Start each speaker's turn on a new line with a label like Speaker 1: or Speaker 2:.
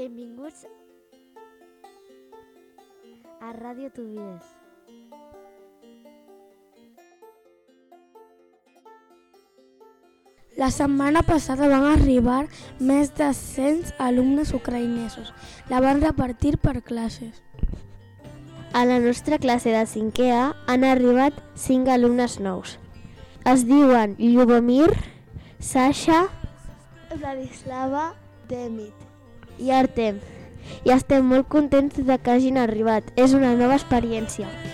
Speaker 1: Benvinguts a Ràdio Tuvies.
Speaker 2: La setmana passada van arribar més de 100 alumnes ucraïnesos. La van repartir per classes.
Speaker 1: A la nostra classe de 5è A han arribat 5 alumnes nous. Es diuen Ljubomir, Sasha, Vladislava, Demit i Artem. I estem molt contents de que hagin arribat. És una nova experiència.